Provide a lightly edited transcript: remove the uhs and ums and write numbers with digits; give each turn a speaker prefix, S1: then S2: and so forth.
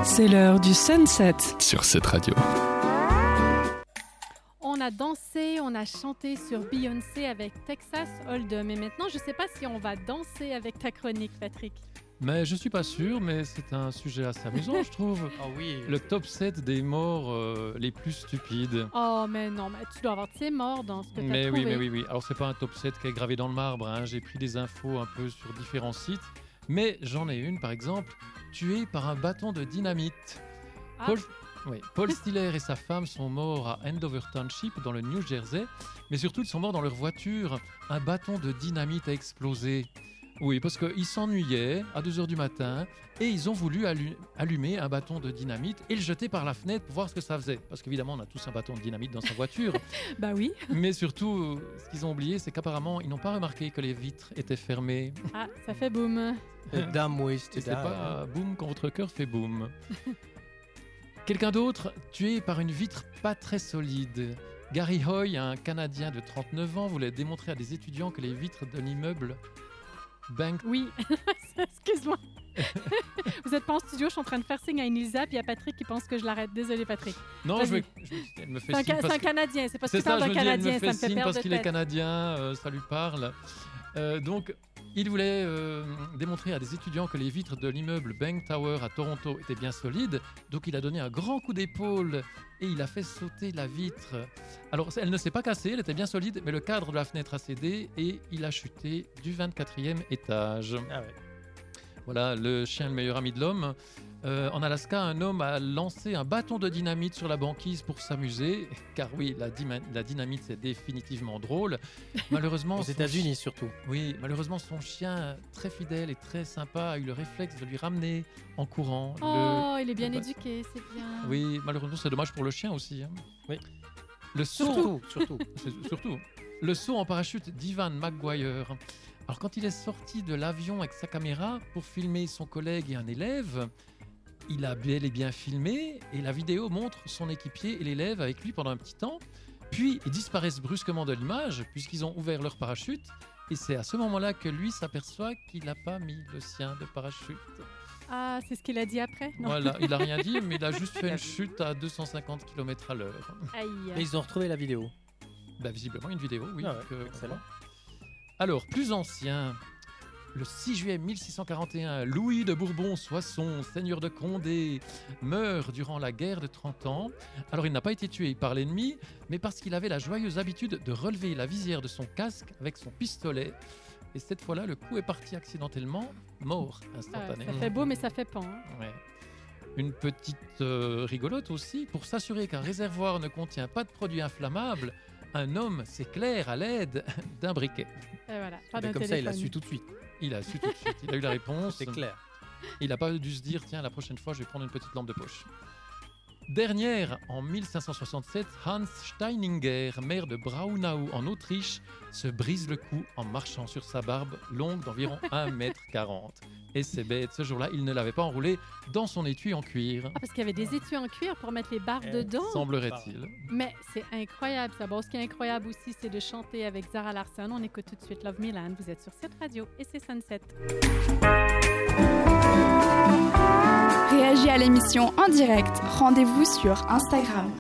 S1: C'est l'heure du sunset
S2: sur cette radio.
S3: On a dansé, on a chanté sur Beyoncé avec Texas Hold'em. Et maintenant, je ne sais pas si on va danser avec ta chronique, Patrick.
S4: Mais je suis pas sûr, mais c'est un sujet assez amusant, je trouve.
S5: Ah oui.
S4: Le top 7 des morts les plus stupides.
S3: Oh, mais non, mais tu dois avoir tes morts dans ce que tu as trouvé.
S4: Mais oui. Alors, c'est pas un top 7 qui est gravé dans le marbre. Hein. J'ai pris des infos un peu sur différents sites. Mais j'en ai une, par exemple, tuée par un bâton de dynamite.
S3: Ah.
S4: Paul Stiller et sa femme sont morts à Andover Township, dans le New Jersey. Mais surtout, ils sont morts dans leur voiture. Un bâton de dynamite a explosé. Oui, parce qu'ils s'ennuyaient à 2h du matin et ils ont voulu allumer un bâton de dynamite et le jeter par la fenêtre pour voir ce que ça faisait. Parce qu'évidemment, on a tous un bâton de dynamite dans sa voiture.
S3: Bah oui.
S4: Mais surtout, ce qu'ils ont oublié, c'est qu'apparemment, ils n'ont pas remarqué que les vitres étaient fermées.
S3: Ah, ça fait boum.
S5: Damn ways to
S4: Et
S5: die.
S4: c'est pas boum quand votre cœur fait boum. Quelqu'un d'autre, tué par une vitre pas très solide. Gary Hoy, un Canadien de 39 ans, voulait démontrer à des étudiants que les vitres d'un immeuble Bank...
S3: Oui, excuse-moi. Vous n'êtes pas en studio, je suis en train de faire signe à Elisa, puis il y a Patrick qui pense que je l'arrête. Désolé, Patrick.
S4: Non,
S3: Vas-y.
S4: elle me fait
S3: C'est
S4: signe parce
S3: un
S4: que...
S3: Canadien, c'est parce
S4: C'est
S3: qu'il parle
S4: ça,
S3: d'un
S4: je veux dire,
S3: Canadien,
S4: il me
S3: ça
S4: fait
S3: me fait
S4: signe
S3: perdre
S4: parce
S3: de
S4: qu'il est
S3: tête.
S4: canadien, ça lui parle. Donc, il voulait démontrer à des étudiants que les vitres de l'immeuble Bank Tower à Toronto étaient bien solides. Donc, il a donné un grand coup d'épaule et il a fait sauter la vitre. Alors, elle ne s'est pas cassée, elle était bien solide, mais le cadre de la fenêtre a cédé et il a chuté du 24e étage.
S5: Ah ouais.
S4: Voilà, le chien le meilleur ami de l'homme. En Alaska, un homme a lancé un bâton de dynamite sur la banquise pour s'amuser. Car oui, la dynamite, c'est définitivement drôle. Malheureusement,
S5: Aux États-Unis surtout.
S4: Oui, malheureusement, son chien, très fidèle et très sympa, a eu le réflexe de lui ramener en courant.
S3: Oh, il est bien éduqué, c'est bien.
S4: Oui, malheureusement, c'est dommage pour le chien aussi. Hein.
S5: Oui.
S4: Le saut,
S5: Surtout.
S4: surtout, le saut en parachute d'Ivan McGuire. Alors, quand il est sorti de l'avion avec sa caméra pour filmer son collègue et un élève, il a bel et bien filmé et la vidéo montre son équipier et l'élève avec lui pendant un petit temps. Puis, ils disparaissent brusquement de l'image puisqu'ils ont ouvert leur parachute. Et c'est à ce moment-là que lui s'aperçoit qu'il n'a pas mis le sien de parachute.
S3: Ah, c'est ce qu'il a dit après? Non.
S4: Voilà, il n'a rien dit, mais il a juste fait une chute à 250 km/h.
S3: Aïe.
S5: Mais ils ont retrouvé la vidéo.
S4: Bah, visiblement, une vidéo, oui.
S5: Ah ouais, excellent.
S4: Alors, plus ancien, le 6 juillet 1641, Louis de Bourbon-Soissons, seigneur de Condé, meurt durant la guerre de 30 ans. Alors, il n'a pas été tué par l'ennemi, mais parce qu'il avait la joyeuse habitude de relever la visière de son casque avec son pistolet. Et cette fois-là, le coup est parti accidentellement, mort instantanément.
S3: Ça fait beau, mais ça fait pan. Hein.
S4: Ouais. Une petite rigolote aussi, pour s'assurer qu'un réservoir ne contient pas de produit inflammable, un homme s'éclaire à l'aide d'un briquet.
S3: Et voilà, pas
S5: Mais
S3: d'un
S5: comme ça, il a
S3: téléphone.
S5: su tout de suite.
S4: Il a su tout de suite, il a eu la réponse.
S5: C'est clair.
S4: Il n'a pas dû se dire, tiens, la prochaine fois, je vais prendre une petite lampe de poche. Dernière, en 1567, Hans Steininger, maire de Braunau en Autriche, se brise le cou en marchant sur sa barbe longue d'environ 1,40 m. Et c'est bête, ce jour-là, il ne l'avait pas enroulé dans son étui en cuir,
S3: Ah, parce qu'il y avait des étuis en cuir pour mettre les barbes dedans.
S4: semblerait-il.
S3: Mais c'est incroyable ça. Bon, ce qui est incroyable aussi, c'est de chanter avec Zara Larsson. On écoute tout de suite Love Me Land. Vous êtes sur cette radio et c'est Sunset.
S1: Réagis à l'émission en direct. Rendez-vous sur Instagram.